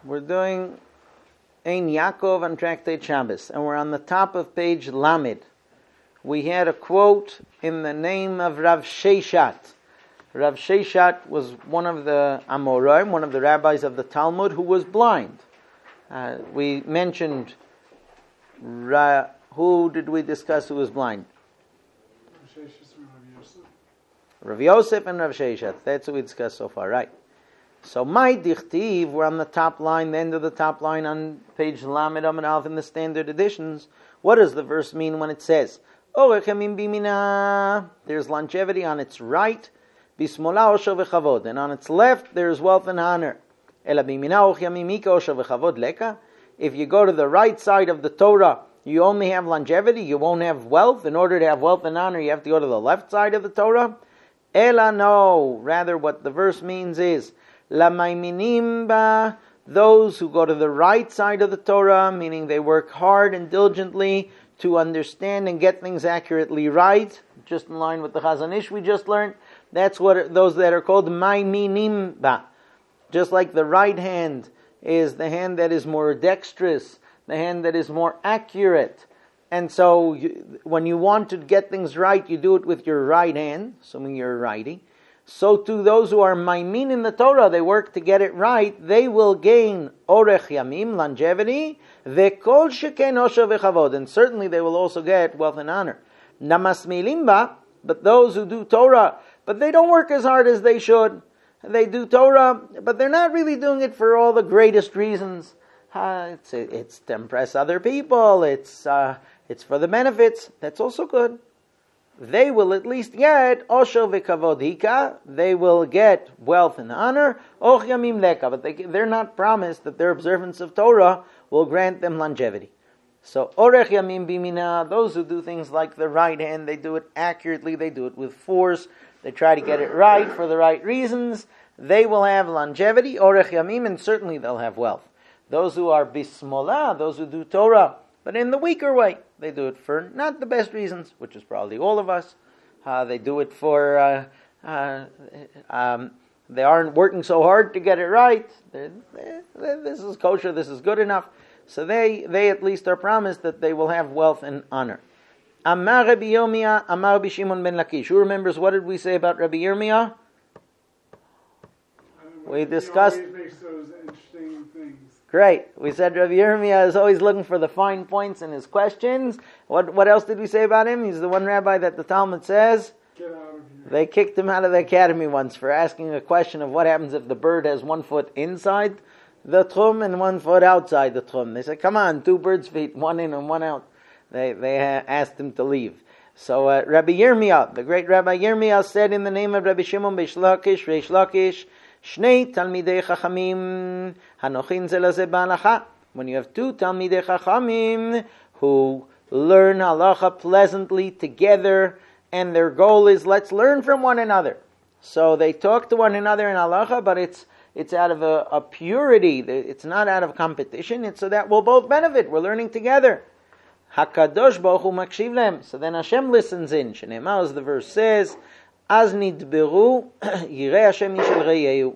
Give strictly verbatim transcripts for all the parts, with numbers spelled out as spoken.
We're doing Ein Yaakov on Tractate Shabbos, and we're on the top of page Lamed. We had a quote in the name of Rav Sheshat. Rav Sheshat was one of the Amoraim, one of the rabbis of the Talmud, who was blind. Uh, we mentioned, Ra, who did we discuss who was blind? Rav Yosef and Rav Sheshat. That's what we discussed so far, right? So, my dichtiv, we're on the top line, the end of the top line on page Lamed Amud Aleph in the standard editions. What does the verse mean when it says, Orech Yamim Bimina? There's longevity on its right, Bismola Osho V'Chavod, and on its left there's wealth and honor. Ela Bimina Och Yamim Mika Osho V'Chavod Leka. If you go to the right side of the Torah, you only have longevity, you won't have wealth. In order to have wealth and honor, you have to go to the left side of the Torah. Ela no, rather what the verse means is, Lamaiminim, those who go to the right side of the Torah, meaning they work hard and diligently to understand and get things accurately right, just in line with the Chazon Ish we just learned. That's what those that are called Maiminimba. Just like the right hand is the hand that is more dexterous, the hand that is more accurate. And so you, when you want to get things right, you do it with your right hand, assuming you're a righty. So too those who are maimin in the Torah, they work to get it right, they will gain orech yamim, longevity, vekol sheken osho v'chavod, and certainly they will also get wealth and honor. Namas milimba, but those who do Torah, but they don't work as hard as they should. They do Torah, but they're not really doing it for all the greatest reasons. Uh, it's, it's to impress other people, it's, uh, it's for the benefits, that's also good. They will at least get osho v'kavod hika. They will get wealth and honor. Och yamim leka, but they, they're not promised that their observance of Torah will grant them longevity. So orech yamim bimina. Those who do things like the right hand, they do it accurately. They do it with force. They try to get it right for the right reasons. They will have longevity. Orech yamim, and certainly they'll have wealth. Those who are bismola, those who do Torah, but in the weaker way, they do it for not the best reasons, which is probably all of us. Uh, they do it for, uh, uh, um, they aren't working so hard to get it right. They're, they're, this is kosher, this is good enough. So they, they at least are promised that they will have wealth and honor. Amar Rabbi Yirmiyah, Amar Rabbi Shimon ben Lakish. Who remembers, what did we say about Rabbi Yirmiyah? We discussed... Great. We said Rabbi Yirmiyah is always looking for the fine points in his questions. What what else did we say about him? He's the one rabbi that the Talmud says Get out of here. They kicked him out of the academy once for asking a question of what happens if the bird has one foot inside the tchum and one foot outside the tchum. They said, come on, two birds' feet, one in and one out. They they asked him to leave. So uh, Rabbi Yirmiyah, the great Rabbi Yirmiyah, said in the name of Rabbi Shimon Beis Lakish, Reish Lakish, Shnei Talmidei Chachamim Hanochin Zelazeh B'Halacha. When you have two Talmidei Chachamim who learn halacha pleasantly together, and their goal is let's learn from one another. So they talk to one another in halacha, but it's it's out of a, a purity. It's not out of competition. It's so that we'll both benefit. We're learning together. Hakadosh Baruch Hu makshiv lehem. So then Hashem listens in. Shneimar, as the verse says, Az nidberu yirei Hashem mishel reyehu.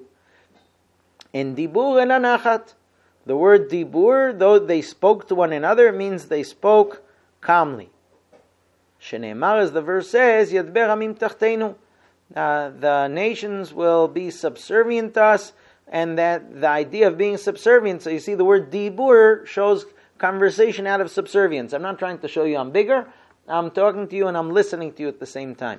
In dibur en anachat. The word dibur, though they spoke to one another, it means they spoke calmly. Shneimar, as the verse says, Yadber hamim tachteinu. The nations will be subservient to us, and that the idea of being subservient, so you see the word dibur shows conversation out of subservience. I'm not trying to show you I'm bigger. I'm talking to you and I'm listening to you at the same time.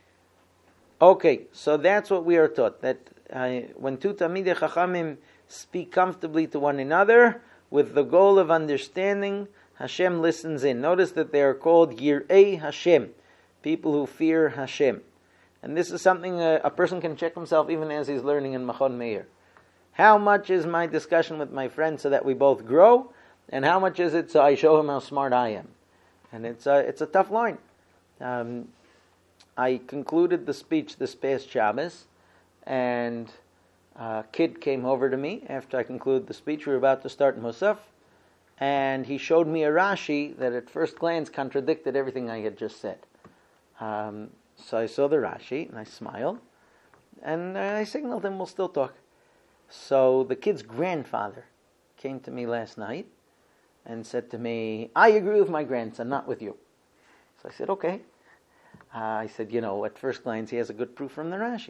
Okay, so that's what we are taught, that uh, when two Talmidei Chachamim speak comfortably to one another with the goal of understanding, Hashem listens in. Notice that they are called Yirei Hashem, people who fear Hashem. And this is something a, a person can check himself even as he's learning in Machon Meir. How much is my discussion with my friend so that we both grow, and how much is it so I show him how smart I am? And it's a, it's a tough line. Um, I concluded the speech this past Shabbos, and a kid came over to me after I concluded the speech. We were about to start Musaf, and he showed me a Rashi that at first glance contradicted everything I had just said. Um, so I saw the Rashi, and I smiled, and I signaled him, we'll still talk. So the kid's grandfather came to me last night and said to me, I agree with my grandson, not with you. So I said, okay. Uh, I said, you know, at first glance, he has a good proof from the Rashi.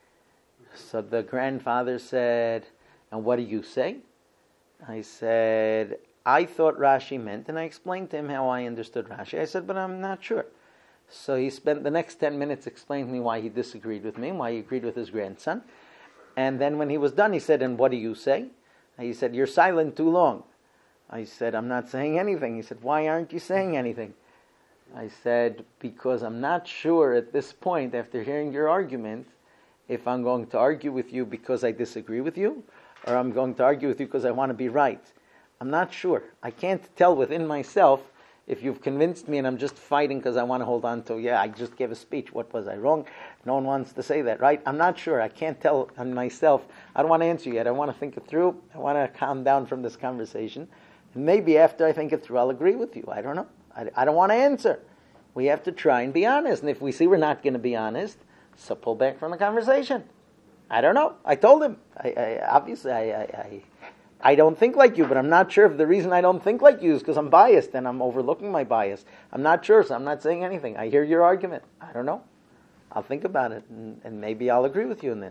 So the grandfather said, and what do you say? I said, I thought Rashi meant, and I explained to him how I understood Rashi. I said, but I'm not sure. So he spent the next ten minutes explaining to me why he disagreed with me, and why he agreed with his grandson. And then when he was done, he said, and what do you say? And he said, you're silent too long. I said, I'm not saying anything. He said, why aren't you saying anything? I said, because I'm not sure at this point, after hearing your argument, if I'm going to argue with you because I disagree with you, or I'm going to argue with you because I want to be right. I'm not sure. I can't tell within myself if you've convinced me and I'm just fighting because I want to hold on to, yeah, I just gave a speech. What was I wrong? No one wants to say that, right? I'm not sure. I can't tell on myself. I don't want to answer yet. I want to think it through. I want to calm down from this conversation. And maybe after I think it through, I'll agree with you. I don't know. I, I don't want to answer. We have to try and be honest. And if we see we're not going to be honest, so pull back from the conversation. I don't know. I told him. I, I, obviously, I, I, I, I don't think like you, but I'm not sure if the reason I don't think like you is because I'm biased and I'm overlooking my bias. I'm not sure, so I'm not saying anything. I hear your argument. I don't know. I'll think about it, and, and maybe I'll agree with you in that.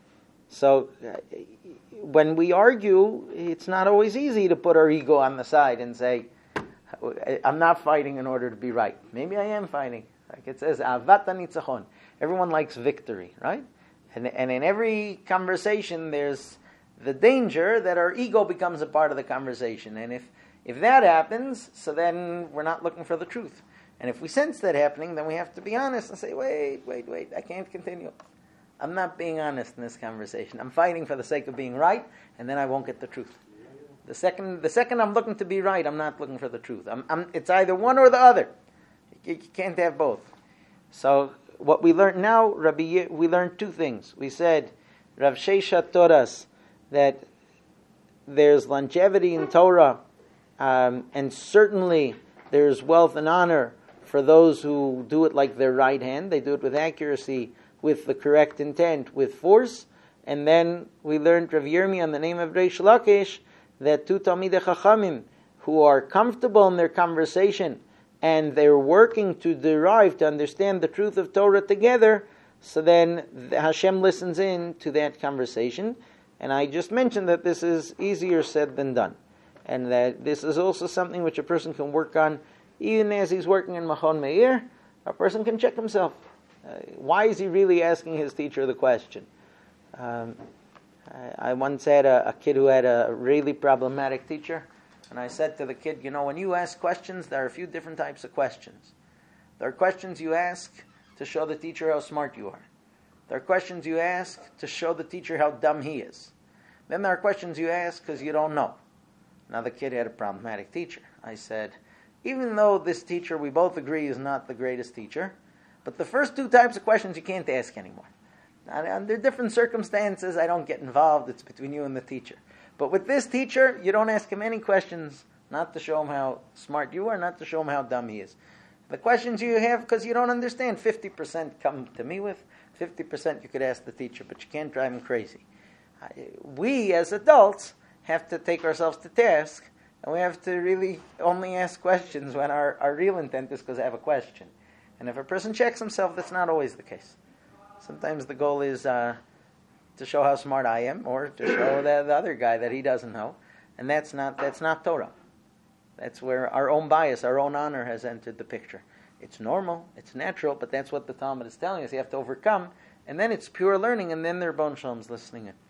So uh, when we argue, it's not always easy to put our ego on the side and say, I'm not fighting in order to be right. Maybe I am fighting. Like it says, Avat HaNitzachon. Everyone likes victory, right? And, and in every conversation, there's the danger that our ego becomes a part of the conversation. And if, if that happens, so then we're not looking for the truth. And if we sense that happening, then we have to be honest and say, wait, wait, wait, I can't continue. I'm not being honest in this conversation. I'm fighting for the sake of being right, and then I won't get the truth. The second, the second I'm looking to be right, I'm not looking for the truth. I'm, I'm, it's either one or the other. You, you can't have both. So what we learned now, Rabbi, we learned two things. We said, Rav Shesha taught us that there's longevity in Torah, um, and certainly there's wealth and honor for those who do it like their right hand. They do it with accuracy, with the correct intent, with force. And then we learned Rav Yirmi on the name of Reish Lakish, that two Talmidei Chachamim who are comfortable in their conversation and they're working to derive, to understand the truth of Torah together, so then Hashem listens in to that conversation. And I just mentioned that this is easier said than done. And that this is also something which a person can work on even as he's working in Machon Meir. A person can check himself. Uh, why is he really asking his teacher the question? Um, I, I once had a, a kid who had a really problematic teacher. And I said to the kid, you know, when you ask questions, there are a few different types of questions. There are questions you ask to show the teacher how smart you are. There are questions you ask to show the teacher how dumb he is. Then there are questions you ask because you don't know. Now the kid had a problematic teacher. I said, even though this teacher, we both agree, is not the greatest teacher, but the first two types of questions you can't ask anymore. Now, under different circumstances, I don't get involved. It's between you and the teacher. But with this teacher, you don't ask him any questions, not to show him how smart you are, not to show him how dumb he is. The questions you have because you don't understand, fifty percent come to me with, fifty percent you could ask the teacher, but you can't drive him crazy. We, as adults, have to take ourselves to task, and we have to really only ask questions when our, our real intent is because I have a question. And if a person checks himself, that's not always the case. Sometimes the goal is uh, to show how smart I am, or to show the, the other guy that he doesn't know, and that's not that's not Torah. That's where our own bias, our own honor has entered the picture. It's normal, it's natural, but that's what the Talmud is telling us. You have to overcome, and then it's pure learning, and then there are Bon Shalom's listening in.